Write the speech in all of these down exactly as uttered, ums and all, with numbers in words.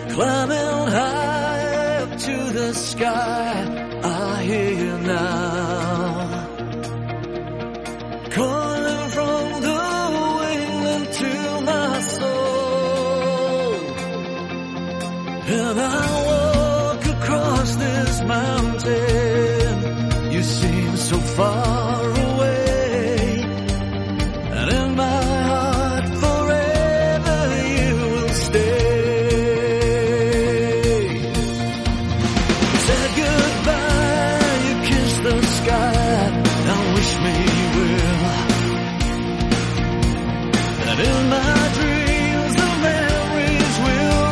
Climbing high up to the sky, I hear you now. Calling from the wing to my soul. And I walk across this mountain. You seem so far away. And in my heart forever you will stay. And in my dreams the memories will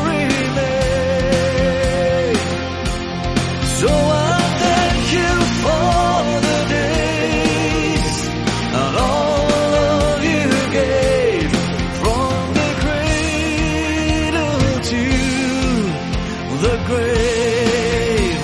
remain. So I thank you for the days and all the love you gave. From the cradle to the grave.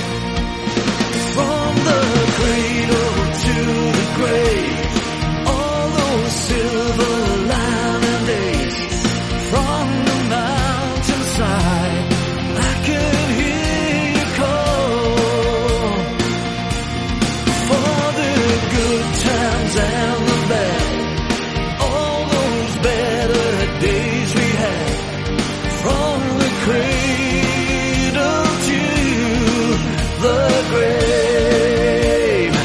From the cradle to the grave. All those silver lining days. From the mountainside I can hear you call. For the good times and the bad. All those better days we had. From the cradle to the grave.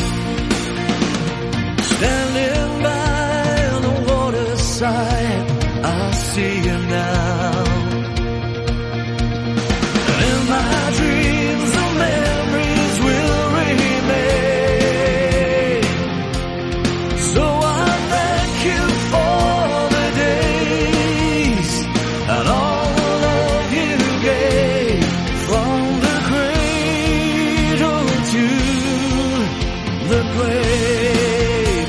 Standing by the waterside, I see you now. And in my dreams the memories will remain. So I thank you for the days and all the love you gave. From the cradle to the grave.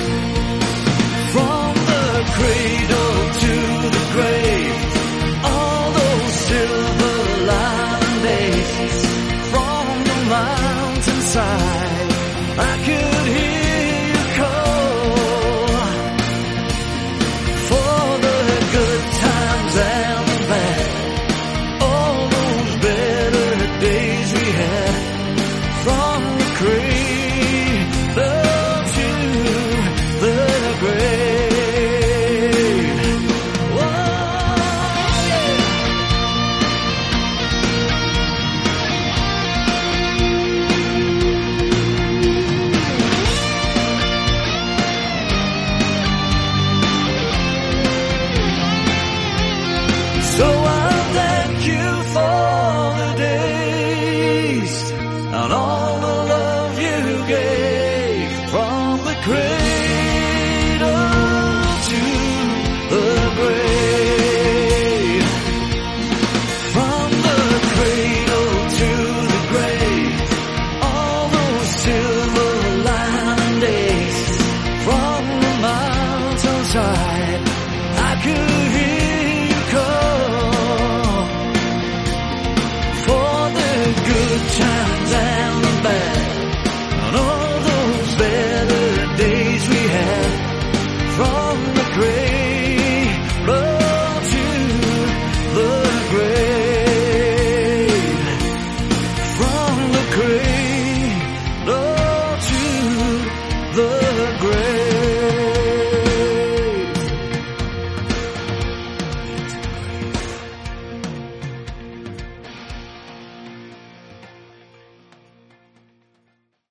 From the cradle to the grave. All those silver lining days. From the mountainside I could hear you call. For the good times and the bad. All those better days we had. From the cradle to the grave. Whoa, yeah. So I thank you for the days and all the love you gave. From the cradle to the grave. From the cradle to the grave. All those silver lining days. From the mountainside I could hear you call. For the good times and the bad. And all those better days we had. From the cradle to the grave. From the grave.